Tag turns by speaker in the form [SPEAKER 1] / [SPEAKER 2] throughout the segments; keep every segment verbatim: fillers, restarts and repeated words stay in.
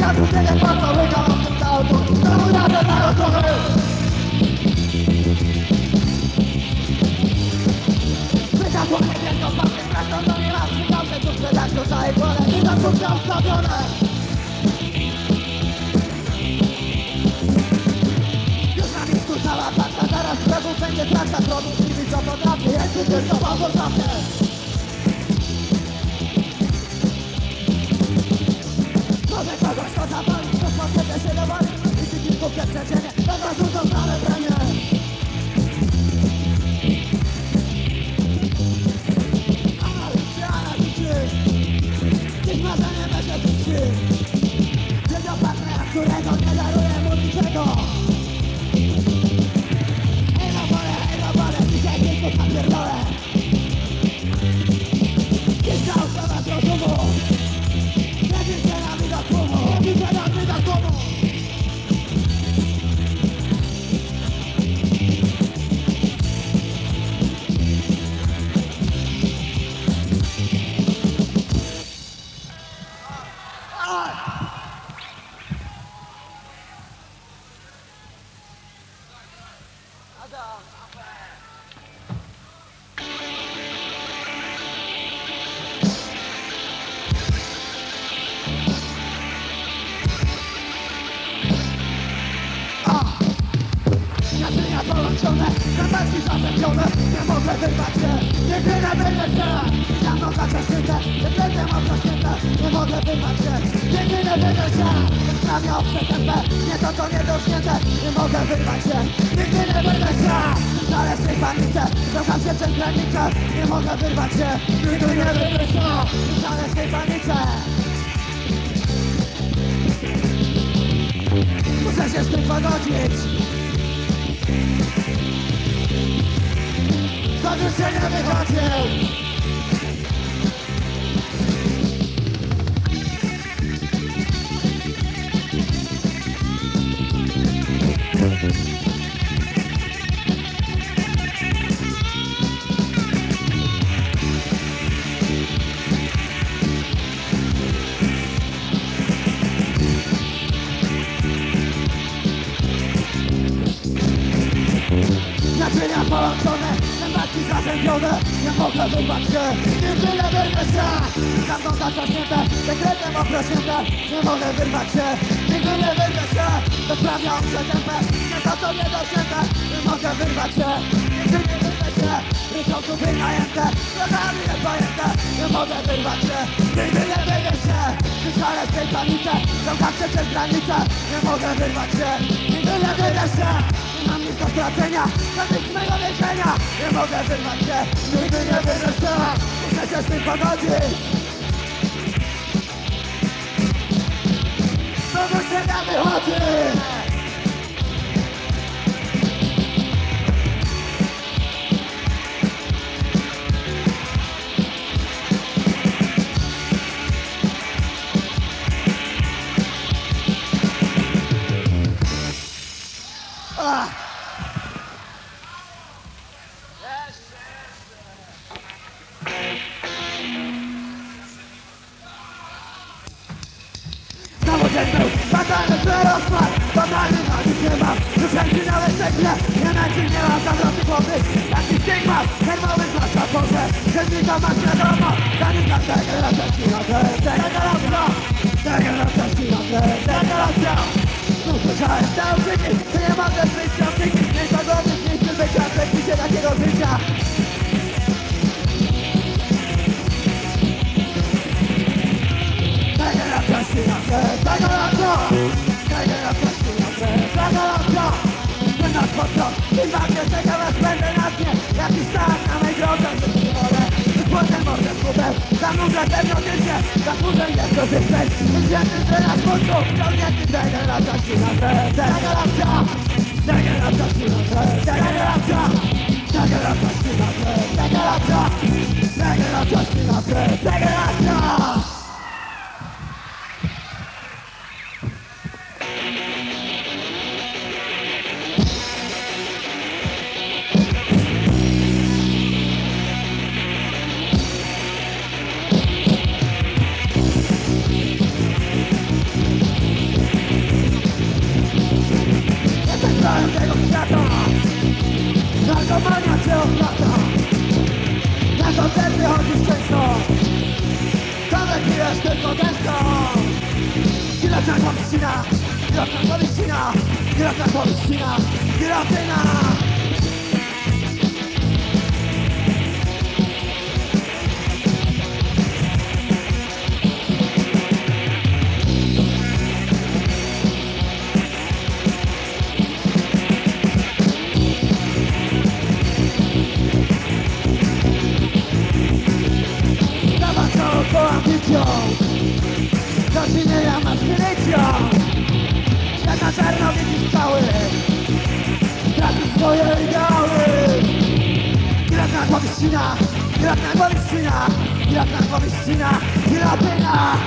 [SPEAKER 1] nie bardzo wygrał w tym auto. Znowu razem narodowy. Wygadło mnie wielką pasję, zresztą to nie raz wygrał się tu sprzedać do całej pole. I to kurczę ustawione. Już na miejscu cała paczka, zaraz w lewu będzie trakta. Produkt i co potrafię, jest tylko bałwoszawne. Może kogoś to zapali, to smaczenie się dowali. I ty kilku przeczenie, to zarzucą znane premie. Analiczy, analiczy. Dziś marzenie będzie ziści. Wiedział partnera, którego nie daruje mu niczego. Ej no pole, ej no pole, dzisiaj kilku napierdolę. Dziś na ustawa z rozumu. Naczynia połączone, zębatki zaszczepione. Nie mogę wyrwać się, nigdy nie wyrwę się. Za mną zaczeszczyte, sekretem obrośnięte. Nie mogę wyrwać się, nigdy nie wyrwę się. Sprawia przekępę, nie to co niedośnięte. Nie mogę wyrwać się, nigdy nie wyrwę się. Znaleźć tej panice, kocham się przez granicę. Nie mogę wyrwać się, nigdy nie wyrwę się. Znaleźć tej panice. Muszę się z tym pogodzić. To już się nie wychodzi. Naczynia połączone, zębatki zazębione. Nie mogę wyrwać się, nigdy nie wyrwę się. Za mną zaczasznięte, sekretem obrośnięte. Nie mogę wyrwać się, nigdy nie wyrwę się. To sprawia przekępę, nie to co niedośnięte. Nie mogę wyrwać się, nigdy nie wyrwę się. Ryczą tu wynajęte, drogami niepojęte. Nie mogę wyrwać się, nigdy nie wyrwę się. Wyszalę z tej panice, zamkam się przez granicę. Nie mogę wyrwać się, nigdy nie wyrwę się. Nie mam nic do stracenia, żadnych z mego więzienia. Nie mogę wyrwać się, nigdy nie wyrwę się. Muszę się z tym pogodzić. Znowu się nie wychodzi. Ah. Znowu dzień był, fatalny rozpad. Totalny na nic nie mam. Już chęci nawet cegnie. Nie nęci, nie mam zawroty głowy. Taki stygmat, nerwowy zwłaszcza Boże. Chętnika masz wiadomo. Zanim na degeneracja ścinące. Degeneracja, degeneracja ścinące. Degeneracja. Znów słyszałem te okrzyki, że nie mogę wyjść z optyki. Nie zagody z miejscu bycia, przepisie takiego życia. Degeneracja ścinące. Degeneracja. Degeneracja ścinące. Degeneracja. By nas podciąg, im bardziej czeka was będę na dnie. Jakiś tak na mej drodze, że nie wolę. Wypłynę mordę z kubem, zanurzę pewno życie. Zasłużę jest do życzeń. Wyświetny na smutku, ciągnięty degeneracja ścinące. Degeneracja. Degeneracja ścinące. Degeneracja. Degeneracja ścinące. Degeneracja. Degeneracja ścinące. Degeneracja. lata. Na koncerty chodzisz często, kawę pijesz tylko deską. Gilotyna powyścina, gilotyna powyścina, gilotyna powyścina, gilotyna. Po ambicją, do czynienia masz milicją. Jak na czarno widzisz cały, tracisz swoje ideały. Gilotyna powyścina, gilotyna powyścina, gilotyna powyścina, gilotyna.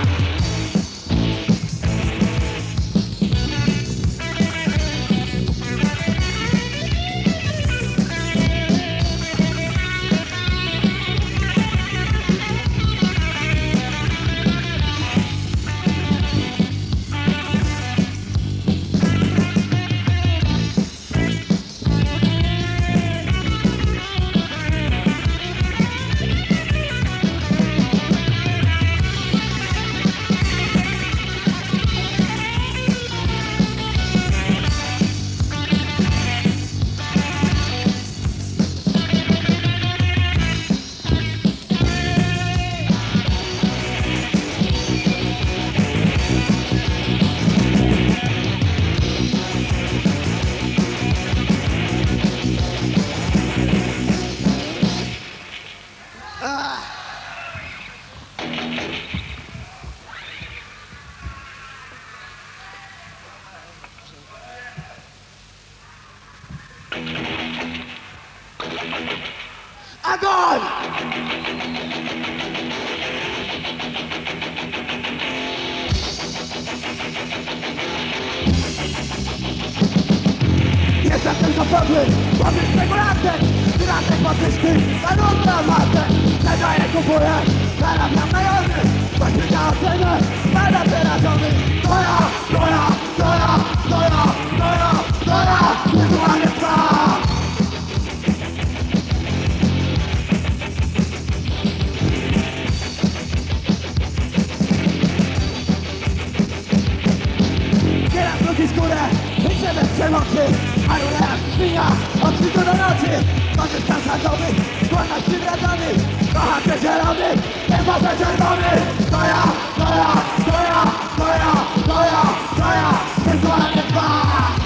[SPEAKER 1] Agony! Jestem tylko podły, podły spekulantem. Tyranek podwyżki, walutna matę. Sprzedaję, kupuję, zarabiam na jody. Właśnie na ocenę, spada przerażony. To ja, to ja, to ja, to ja, to ja, to ja, wirtualnie trwa. Skórę, życie bez przemocy, a rulea świnia od świtu do nocy. Korzystam z handlowych, skłonności wradzonych. Kocham cię zielony, nie może czerwony. To ja, to ja, to ja, to ja, to ja, to ja, wirtualnie dwa.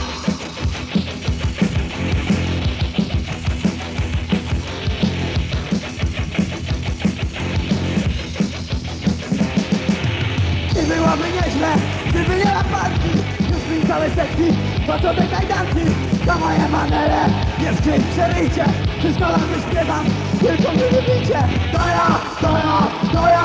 [SPEAKER 1] I byłoby nieźle, gdyby nie latarki. Całe sekcji, po co te kajdanki? To moje manery, nie skryć, przeryjcie. Wszystko wam wyśpiewam, tylko nie lubicie. To ja, to ja, to ja.